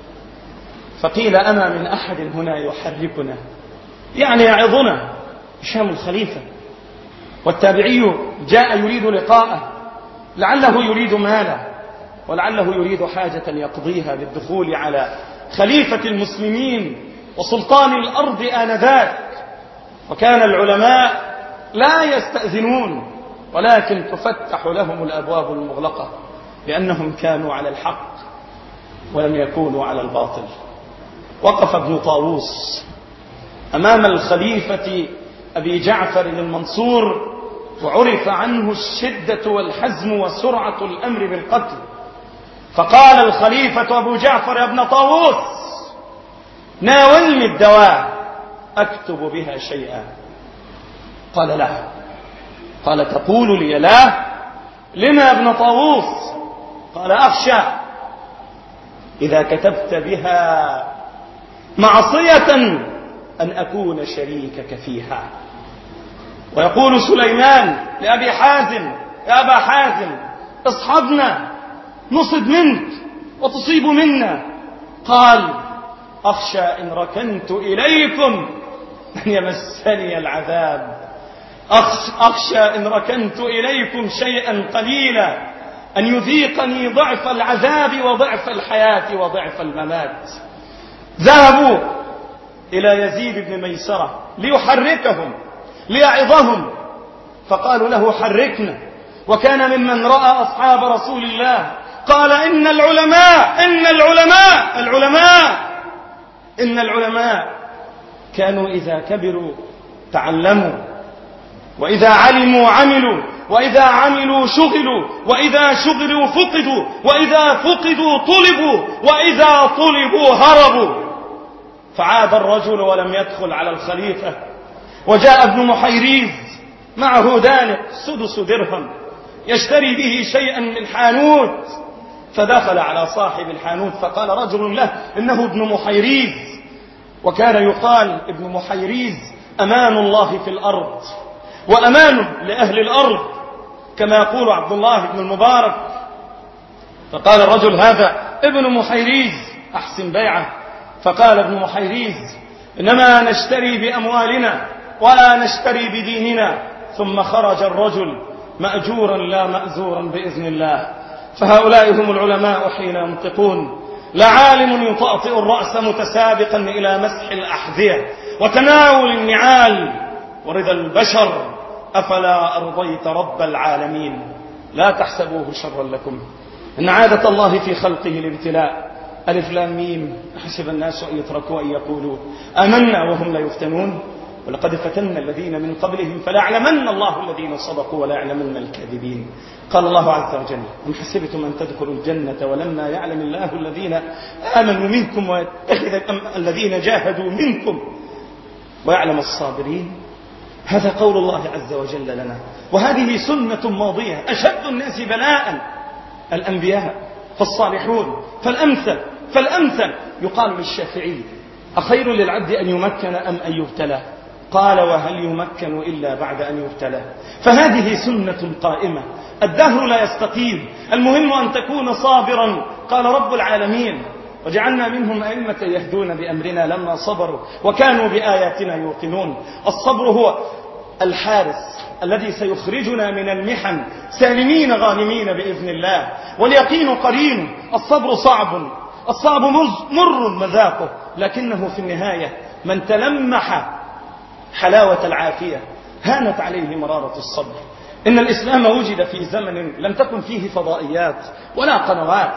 S5: فقيل: أما من أحد هنا يحركنا، يعني يعظنا هشام الخليفة. والتابعي جاء يريد لقاءه، لعله يريد مالا، ولعله يريد حاجة يقضيها بالدخول على خليفة المسلمين وسلطان الأرض آنذاك. وكان العلماء لا يستأذنون، ولكن تفتح لهم الأبواب المغلقة، لأنهم كانوا على الحق ولم يكونوا على الباطل. وقف ابن طاووس أمام الخليفة أبي جعفر المنصور، وعرف عنه الشدة والحزم وسرعة الأمر بالقتل، فقال الخليفة أبو جعفر: يا ابن طاووس، ناولني الدواء أكتب بها شيئا. قال: لا. قال: تقول لي لا؟ لما يا ابن طاووس؟ قال: أخشى إذا كتبت بها معصية أن أكون شريكك فيها. ويقول سليمان لأبي حازم: يا أبا حازم، اصحبنا نصب منك وتصيب منا. قال: أخشى إن ركنت إليكم أن يمسني العذاب، أخشى إن ركنت إليكم شيئا قليلا أن يذيقني ضعف العذاب وضعف الحياة وضعف الممات. ذهبوا إلى يزيد بن ميسرة ليحركهم ليعظهم، فقالوا له: حركنا. وكان ممن رأى أصحاب رسول الله، قال: إن العلماء إن العلماء العلماء إن العلماء كانوا إذا كبروا تعلموا، وإذا علموا عملوا، وإذا عملوا شغلوا، وإذا شغلوا فقدوا، وإذا فقدوا طلبوا، وإذا طلبوا هربوا. فعاد الرجل ولم يدخل على الخليفة، وجاء ابن محيريز معه دانق سدس درهم يشتري به شيئا من حانوت، فدخل على صاحب الحانوت فقال رجل له: إنه ابن محيريز. وكان يقال ابن محيريز أمان الله في الأرض وأمان لأهل الأرض، كما يقول عبد الله بن المبارك. فقال الرجل: هذا ابن محيريز، أحسن بيعه. فقال ابن محيريز: إنما نشتري بأموالنا ولا نشتري بديننا. ثم خرج الرجل مأجورا لا مأزورا بإذن الله. فهؤلاء هم العلماء حين ينطقون. لا عالم يطأطئ الرأس متسابقا إلى مسح الأحذية وتناول النعال ورضا البشر. أفلا أرضيت رب العالمين؟ لا تحسبوه شرا لكم، إن عادة الله في خلقه الابتلاء. ألف لام ميم، أحسب الناس أن يتركوا أن يقولوا آمنا وهم لا يفتنون، ولقد فتنا الذين من قبلهم فليعلمن الله الذين صدقوا وليعلمن الكاذبين. قال الله عز وجل: أم حسبتم أن تدخلوا الجنة ولما يعلم الله الذين آمنوا منكم ويتخذ الذين جاهدوا منكم ويعلم الصابرين. هذا قول الله عز وجل لنا، وهذه سنة ماضية. أشد الناس بلاء الأنبياء فالصالحون، فالأمثل فالأمثل. يقال للشافعي: أخير للعبد أن يمكن أم أن يبتلى؟ قال: وهل يمكن إلا بعد أن يبتلى؟ فهذه سنة قائمة، الدهر لا يستقيم، المهم أن تكون صابرا. قال رب العالمين: وجعلنا منهم أئمة يهدون بأمرنا لما صبروا وكانوا بآياتنا يوقنون. الصبر هو الحارس الذي سيخرجنا من المحن سالمين غانمين بإذن الله، واليقين قرين. الصبر صعب، الصعب مر مذاقه، لكنه في النهاية من تلمح حلاوة العافية هانت عليه مرارة الصبر. إن الإسلام وجد في زمن لم تكن فيه فضائيات ولا قنوات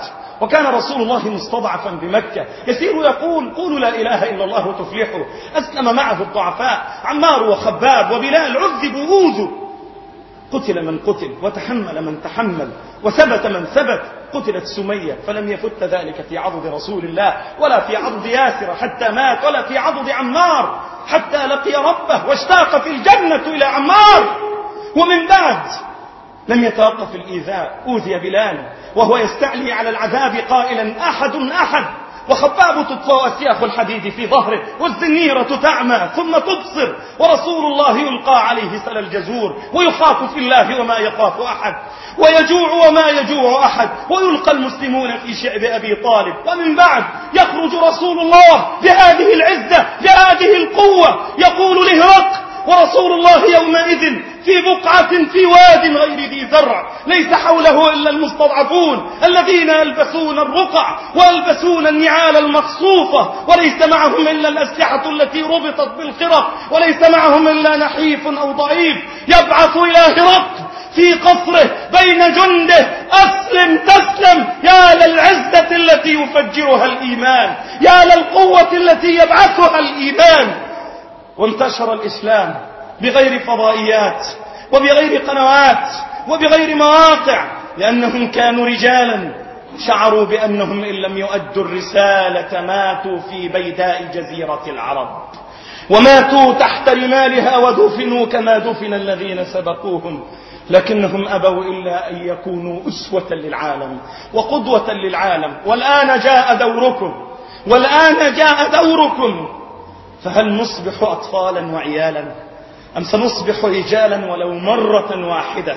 S5: وكان رسول الله مستضعفا بمكة يسير يقول قولوا لا إله إلا الله تفلحوا. أسلم معه الضعفاء عمار وخباب وبلال، عذبوا أوذوا، قتل من قتل وتحمل من تحمل وثبت من ثبت. قتلت سمية فلم يفت ذلك في عضد رسول الله ولا في عضد ياسر حتى مات، ولا في عضد عمار حتى لقي ربه واشتاق في الجنة إلى عمار. ومن بعد لم يتوقف الإيذاء، أوذي بلال وهو يستعلي على العذاب قائلا أحد أحد، وخباب تطفأ أسياخ الحديد في ظهره والزنيرة تعمى ثم تبصر، ورسول الله يلقى عليه سل الجزور، ويخاف في الله وما يخاف أحد، ويجوع وما يجوع أحد، ويلقى المسلمون في شعب أبي طالب. ومن بعد يخرج رسول الله بهذه العزة بهذه القوة يقول لهرقل، ورسول الله يومئذ في بقعة في واد غير ذي زرع، ليس حوله إلا المستضعفون الذين يلبسون الرقع ويلبسون النعال المخصوفة، وليس معهم إلا الأسلحة التي ربطت بالخرق، وليس معهم إلا نحيف أو ضعيف. يبعث إلى هرقل في قصره بين جنده أسلم تسلم. يا للعزة التي يفجرها الإيمان، يا للقوة التي يبعثها الإيمان. وانتشر الإسلام بغير فضائيات وبغير قنوات وبغير مواقع، لأنهم كانوا رجالا شعروا بأنهم إن لم يؤدوا الرسالة ماتوا في بيداء جزيرة العرب، وماتوا تحت رمالها ودفنوا كما دفن الذين سبقوهم. لكنهم أبوا إلا أن يكونوا أسوة للعالم وقدوة للعالم. والآن جاء دوركم، والآن جاء دوركم. فهل نصبح أطفالا وعيالا أم سنصبح رجالا ولو مرة واحدة؟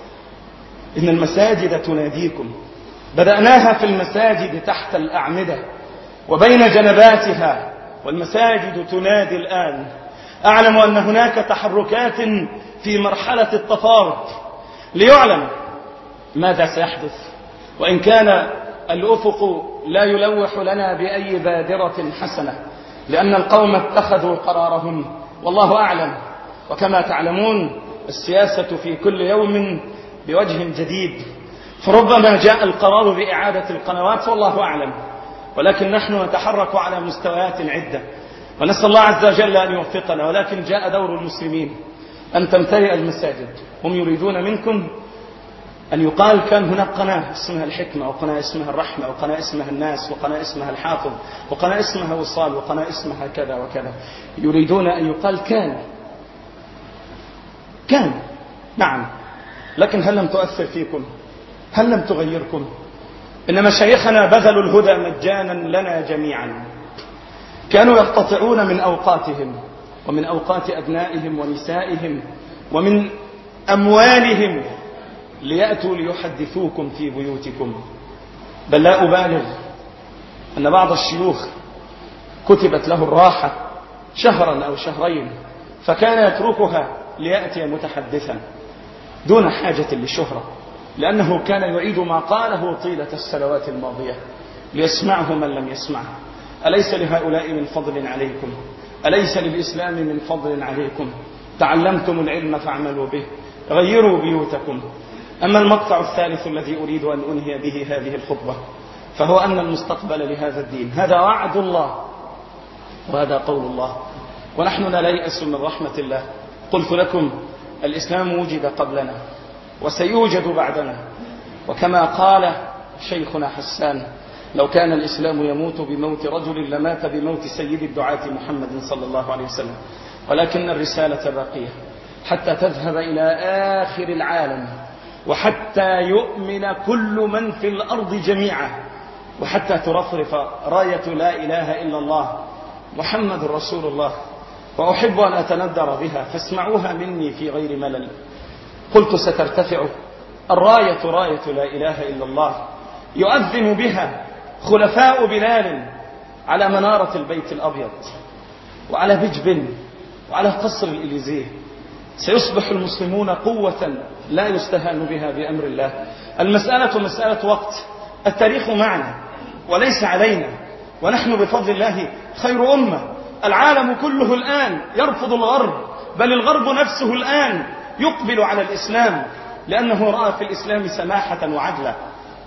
S5: إن المساجد تناديكم. بدأناها في المساجد تحت الأعمدة وبين جنباتها، والمساجد تنادي الآن. أعلم أن هناك تحركات في مرحلة التفاوض ليعلم ماذا سيحدث، وإن كان الأفق لا يلوح لنا بأي بادرة حسنة، لأن القوم اتخذوا قرارهم والله أعلم. وكما تعلمون السياسة في كل يوم بوجه جديد، فربما جاء القرار بإعادة القنوات والله أعلم، ولكن نحن نتحرك على مستويات عدة ونسأل الله عز وجل أن يوفقنا. ولكن جاء دور المسلمين أن تمتلئ المساجد. هم يريدون منكم أن يقال كان هناك قناة اسمها الحكمة، وقناة اسمها الرحمة، وقناة اسمها الناس، وقناة اسمها الحافظ، وقناة اسمها وصال، وقناة اسمها كذا وكذا. يريدون أن يقال كان كان نعم، لكن هل لم تؤثر فيكم؟ هل لم تغيركم؟ إن مشايخنا بذلوا الهدى مجانا لنا جميعا، كانوا يقتطعون من أوقاتهم ومن أوقات أبنائهم ونسائهم ومن أموالهم ليأتوا ليحدثوكم في بيوتكم. بل لا أبالغ أن بعض الشيوخ كتبت له الراحة شهرا أو شهرين، فكان يتركها ليأتي متحدثا دون حاجة للشهرة، لأنه كان يعيد ما قاله طيلة السنوات الماضية ليسمعه من لم يسمعه. أليس لهؤلاء من فضل عليكم؟ أليس للإسلام من فضل عليكم؟ تعلمتم العلم فاعملوا به، غيروا بيوتكم. أما المقطع الثالث الذي أريد أن أنهي به هذه الخطبة، فهو أن المستقبل لهذا الدين هذا وعد الله وهذا قول الله، ونحن لا نيأس من رحمة الله. قلت لكم الإسلام وجد قبلنا وسيوجد بعدنا، وكما قال شيخنا حسان لو كان الإسلام يموت بموت رجل لمات بموت سيد الدعاة محمد صلى الله عليه وسلم. ولكن الرسالة باقية حتى تذهب إلى آخر العالم، وحتى يؤمن كل من في الأرض جميعا، وحتى ترفرف راية لا إله إلا الله محمد رسول الله. وأحب أن أتندر بها فاسمعوها مني في غير ملل. قلت سترتفع الراية راية لا إله إلا الله، يؤذن بها خلفاء بلال على منارة البيت الأبيض وعلى بجبن وعلى قصر الإليزيه. سيصبح المسلمون قوة لا يستهان بها بأمر الله. المسألة مسألة وقت، التاريخ معنا وليس علينا، ونحن بفضل الله خير أمة. العالم كله الآن يرفض الغرب، بل الغرب نفسه الآن يقبل على الإسلام، لأنه رأى في الإسلام سماحة وعدلا.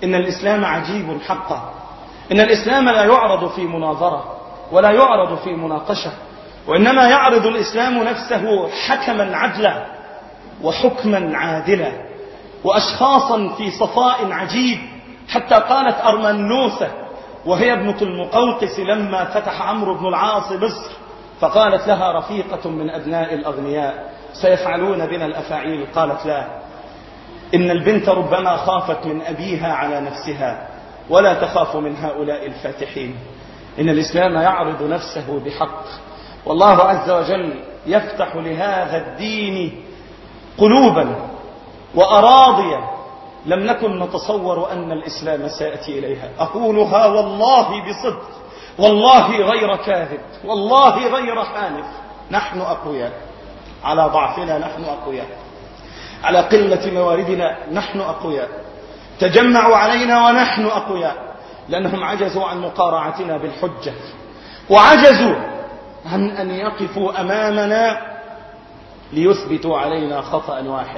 S5: إن الإسلام عجيب حقا. إن الإسلام لا يعرض في مناظرة ولا يعرض في مناقشة، وإنما يعرض الإسلام نفسه حكما عدلا وحكما عادلا وأشخاصا في صفاء عجيب. حتى قالت أرمنوثة وهي ابنة المقوقس لما فتح عمرو بن العاص مصر، فقالت لها رفيقة من أبناء الأغنياء: سيفعلون بنا الأفاعيل. قالت: لا، إن البنت ربما خافت من أبيها على نفسها ولا تخاف من هؤلاء الفاتحين. إن الإسلام يعرض نفسه بحق، والله عز وجل يفتح لهذا الدين قلوبا وأراضيا لم نكن نتصور أن الإسلام سيأتي إليها. أقولها والله بصدق، والله غير كاذب، والله غير حانف. نحن أقوياء على ضعفنا، نحن أقوياء على قلة مواردنا، نحن أقوياء. تجمعوا علينا ونحن أقوياء، لأنهم عجزوا عن مقارعتنا بالحجة، وعجزوا عن أن يقفوا أمامنا ليثبتوا علينا خطأ واحد.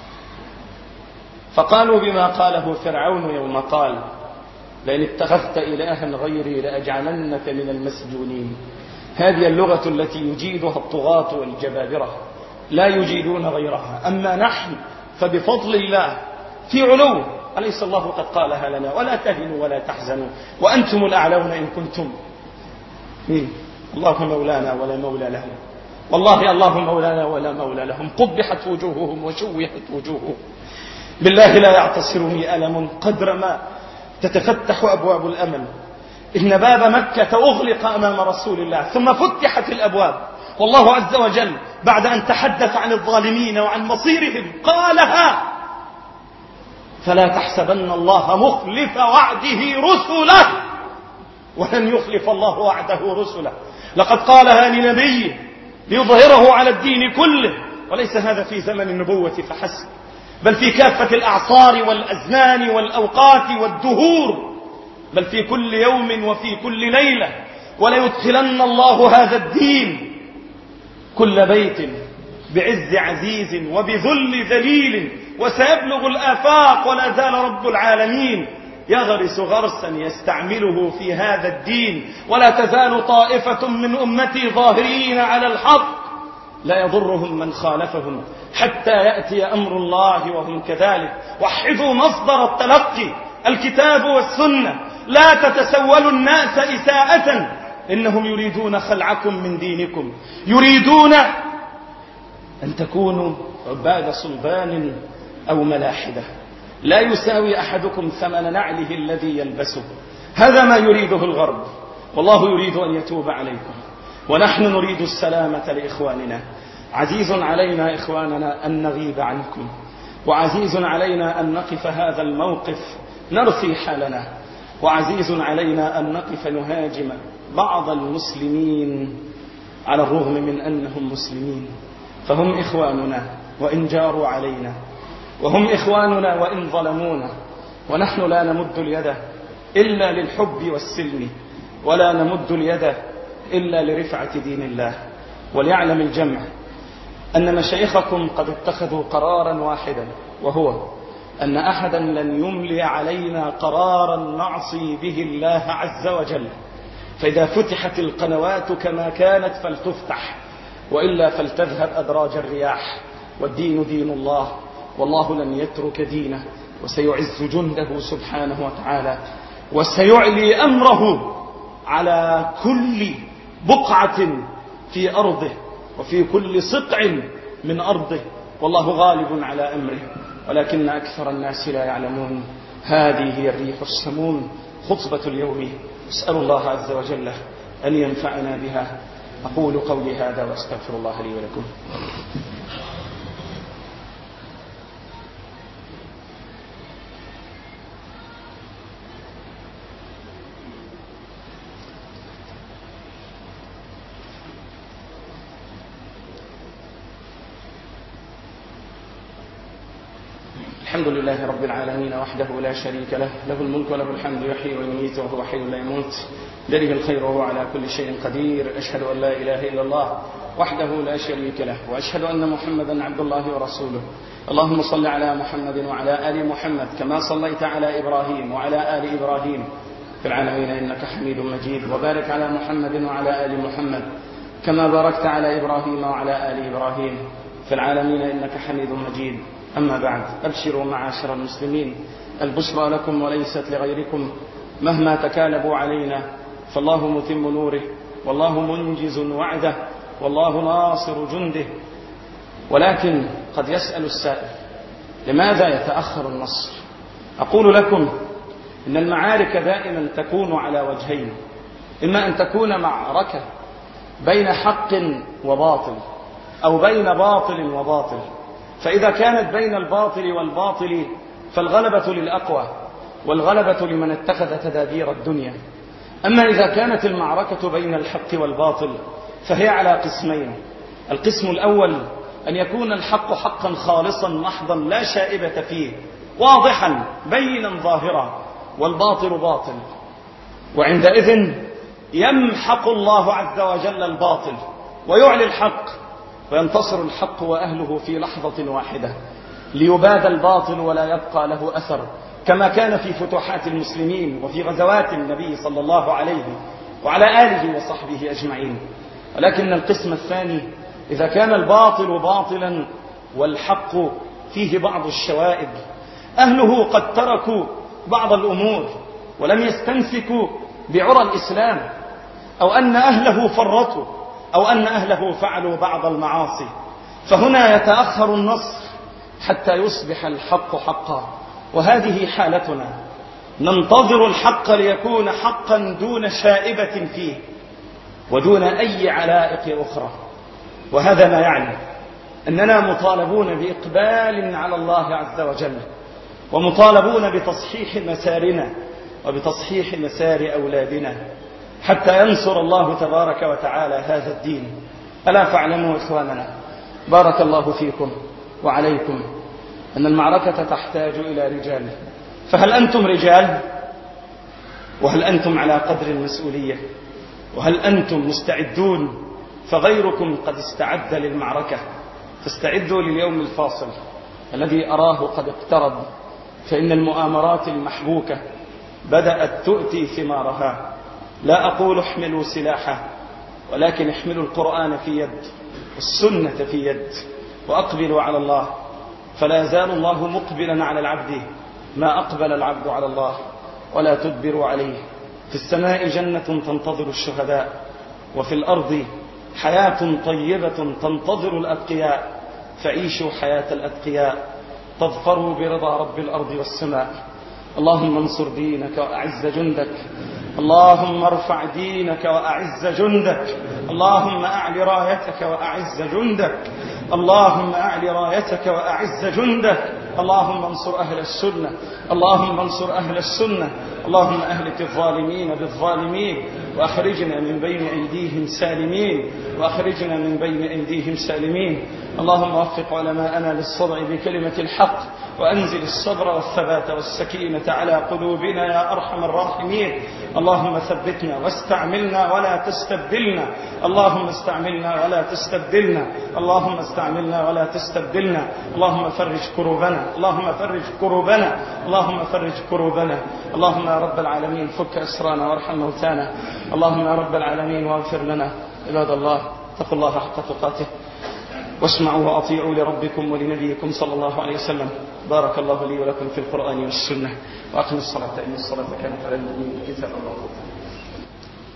S5: فقالوا بما قاله فرعون يوم قال: لئن اتخذت إلها غيري لأجعلنك من المسجونين. هذه اللغة التي يجيدها الطغاة والجبابرة، لا يجيدون غيرها. أما نحن فبفضل الله في علو. أليس الله قد قالها لنا: ولا تهنوا ولا تحزنوا وأنتم الأعلون إن كنتم مين؟ الله مولانا ولا مولى لهم. والله الله مولانا ولا مولى لهم. قبحت وجوههم وشوهت وجوههم. بالله لا يعتصرني ألم قدر ما تتفتح أبواب الأمل. إن باب مكة أغلق أمام رسول الله ثم فتحت الأبواب، والله عز وجل بعد أن تحدث عن الظالمين وعن مصيرهم قالها: فلا تحسبن الله مخلف وعده رسله، ولن يخلف الله وعده رسله. لقد قالها لنبيه ليظهره على الدين كله، وليس هذا في زمن النبوة فحسب، بل في كافة الأعصار والأزمان والأوقات والدهور، بل في كل يوم وفي كل ليلة. وليدخلن الله هذا الدين كل بيت بعز عزيز وبذل ذليل، وسيبلغ الآفاق، ولا زال رب العالمين يغرس غرسا يستعمله في هذا الدين. ولا تزال طائفة من أمتي ظاهرين على الحق لا يضرهم من خالفهم حتى يأتي أمر الله وهم كذلك. وحدوا مصدر التلقي الكتاب والسنة، لا تتسولوا الناس إساءة، إنهم يريدون خلعكم من دينكم، يريدون أن تكونوا عباد صلبان أو ملاحدة. لا يساوي أحدكم ثمن نعله الذي يلبسه. هذا ما يريده الغرب، والله يريد أن يتوب عليكم، ونحن نريد السلامة لإخواننا. عزيز علينا إخواننا أن نغيب عنكم، وعزيز علينا أن نقف هذا الموقف نرثي حالنا، وعزيز علينا أن نقف نهاجم بعض المسلمين على الرغم من أنهم مسلمين، فهم إخواننا وإن جاروا علينا، وهم إخواننا وإن ظلمونا. ونحن لا نمد اليد إلا للحب والسلم، ولا نمد اليد إلا لرفعة دين الله. وليعلم الجمع أن مشايخكم قد اتخذوا قرارا واحدا، وهو أن أحدا لن يملي علينا قرارا نعصي به الله عز وجل. فإذا فتحت القنوات كما كانت فلتفتح، وإلا فلتذهب أدراج الرياح. والدين دين الله، والله لن يترك دينه، وسيعز جنده سبحانه وتعالى، وسيعلي أمره على كل بقعة في أرضه وفي كل سقع من أرضه، والله غالب على أمره ولكن أكثر الناس لا يعلمون. هذه هي الريح السموم، خطبة اليوم. أسأل الله عز وجل أن ينفعنا بها. أقول قولي هذا وأستغفر الله لي ولكم. الحمد لله رب العالمين وحده لا شريك له، له الملك وله الحمد، يحيي ويميت وهو حي لا يموت.
S4: بيده الخير وهو على كل شيء قدير. أشهد أن لا إله إلا الله وحده لا شريك له، وأشهد أن محمدا عبد الله ورسوله. اللهم صل على محمد وعلى آل محمد كما صليت على إبراهيم وعلى آل إبراهيم في العالمين إنك حميد مجيد، وبارك على محمد وعلى آل محمد كما باركت على إبراهيم وعلى آل إبراهيم في العالمين إنك حميد مجيد. أما بعد، أبشروا معاشر المسلمين، البشرى لكم وليست لغيركم، مهما تكالبوا علينا فالله متم نوره، والله منجز وعده، والله ناصر جنده. ولكن قد يسأل السائل: لماذا يتأخر النصر؟ أقول لكم إن المعارك دائما تكون على وجهين، إما أن تكون معركة بين حق وباطل، أو بين باطل وباطل، فإذا كانت بين الباطل والباطل فالغلبة للأقوى، والغلبة لمن اتخذ تدابير الدنيا. أما إذا كانت المعركة بين الحق والباطل فهي على قسمين: القسم الأول أن يكون الحق حقا خالصا محضا لا شائبة فيه، واضحا بينا ظاهرا، والباطل باطل، وعندئذ يمحق الله عز وجل الباطل ويعلي الحق، وينتصر الحق وأهله في لحظة واحدة، ليباد الباطل ولا يبقى له أثر، كما كان في فتوحات المسلمين وفي غزوات النبي صلى الله عليه وعلى آله وصحبه أجمعين. ولكن القسم الثاني: إذا كان الباطل باطلا والحق فيه بعض الشوائب، أهله قد تركوا بعض الأمور ولم يستمسكوا بعرى الإسلام، أو أن أهله فرطوا، أو أن أهله فعلوا بعض المعاصي، فهنا يتأخر النصر حتى يصبح الحق حقا. وهذه حالتنا، ننتظر الحق ليكون حقا دون شائبة فيه ودون أي علائق أخرى. وهذا ما يعني أننا مطالبون بإقبال على الله عز وجل، ومطالبون بتصحيح مسارنا وبتصحيح مسار أولادنا حتى ينصر الله تبارك وتعالى هذا الدين. ألا فاعلموا إخواننا بارك الله فيكم وعليكم أن المعركة تحتاج إلى رجال، فهل أنتم رجال؟ وهل أنتم على قدر المسؤولية؟ وهل أنتم مستعدون؟ فغيركم قد استعد للمعركة، فاستعدوا لليوم الفاصل الذي أراه قد اقترب، فإن المؤامرات المحبوكة بدأت تؤتي ثمارها. لا أقول احملوا سلاحا، ولكن احملوا القرآن في يد والسنة في يد، وأقبلوا على الله، فلا يزال الله مقبلا على العبد ما أقبل العبد على الله، ولا تدبروا عليه. في السماء جنة تنتظر الشهداء، وفي الأرض حياة طيبة تنتظر الأتقياء، فعيشوا حياة الأتقياء تظفروا برضا رب الأرض والسماء. اللهم انصر دينك وأعز جندك، اللهم ارفع دينك وأعز جندك، اللهم أعل رايتك وأعز جندك، اللهم أعل رايتك وأعز جندك، اللهم انصر أهل السنة، اللهم انصر أهل السنة، اللهم أهلك الظالمين بالظالمين، وأخرجنا من بين أيديهم سالمين، وأخرجنا من بين أيديهم سالمين. اللهم وفق علماءنا للصدع بكلمة الحق، وأنزل الصبر والثبات والسكينة على قلوبنا يا أرحم الراحمين. اللهم ثبتنا واستعملنا ولا تستبدلنا، اللهم استعملنا ولا تستبدلنا، اللهم استعملنا ولا تستبدلنا. اللهم فرج كروبنا، اللهم فرج كروبنا، اللهم فرج كروبنا. اللهم يا رب العالمين فك أسرانا وارحم موتانا. اللهم يا رب العالمين واغفر لنا. عباد الله، اتقوا الله حق تقاته، واسمعوا وأطيعوا لربكم ولنبيكم صلى الله عليه وسلم. بارك الله لي ولكم في القرآن والسنة، وأقم الصلاة إن الصلاة كانت على المؤمنين كتابا موقوتا.